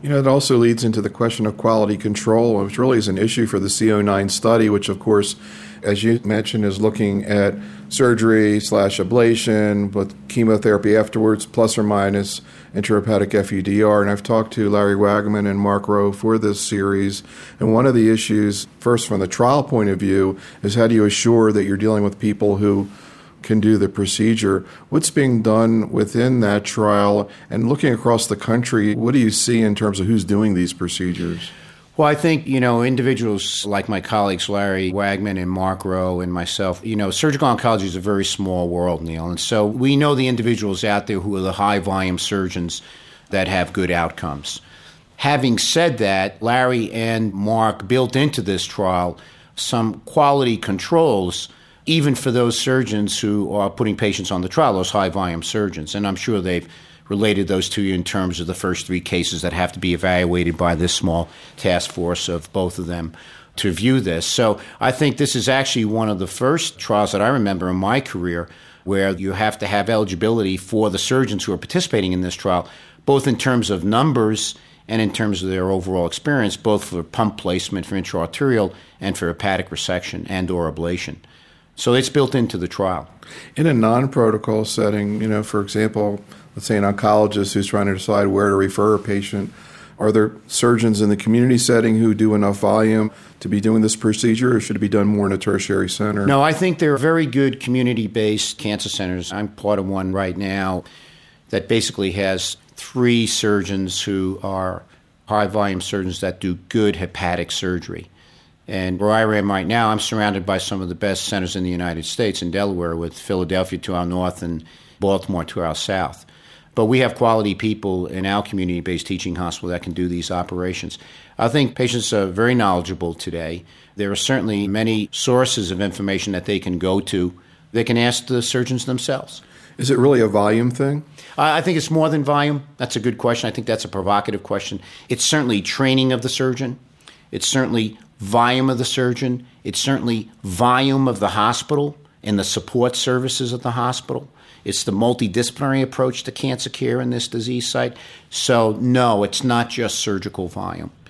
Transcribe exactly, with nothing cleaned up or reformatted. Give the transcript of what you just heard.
You know, it also leads into the question of quality control, which really is an issue for the C O nine study, which, of course, as you mentioned, is looking at surgery slash ablation with chemotherapy afterwards, plus or minus intrahepatic F U D R. And I've talked to Larry Wagman and Mark Rowe for this series. And one of the issues, first from the trial point of view, is how do you assure that you're dealing with people who can do the procedure? What's being done within that trial? And looking across the country, what do you see in terms of who's doing these procedures? Well, I think, you know, individuals like my colleagues, Larry Wagman and Mark Rowe and myself, you know, surgical oncology is a very small world, Neil. And so we know the individuals out there who are the high-volume surgeons that have good outcomes. Having said that, Larry and Mark built into this trial some quality controls, even for those surgeons who are putting patients on the trial, those high-volume surgeons. And I'm sure they've related those to you in terms of the first three cases that have to be evaluated by this small task force of both of them to view this. So I think this is actually one of the first trials that I remember in my career where you have to have eligibility for the surgeons who are participating in this trial, both in terms of numbers and in terms of their overall experience, both for pump placement for intraarterial and for hepatic resection and or ablation. So it's built into the trial. In a non-protocol setting, you know, for example, let's say an oncologist who's trying to decide where to refer a patient, are there surgeons in the community setting who do enough volume to be doing this procedure, or should it be done more in a tertiary center? No, I think there are very good community-based cancer centers. I'm part of one right now that basically has three surgeons who are high-volume surgeons that do good hepatic surgery. And where I am right now, I'm surrounded by some of the best centers in the United States in Delaware, with Philadelphia to our north and Baltimore to our south. But we have quality people in our community-based teaching hospital that can do these operations. I think patients are very knowledgeable today. There are certainly many sources of information that they can go to. They can ask the surgeons themselves. Is it really a volume thing? I think it's more than volume. That's a good question. I think that's a provocative question. It's certainly training of the surgeon. It's certainly volume of the surgeon. It's certainly volume of the hospital and the support services of the hospital. It's the multidisciplinary approach to cancer care in this disease site. So, no, it's not just surgical volume.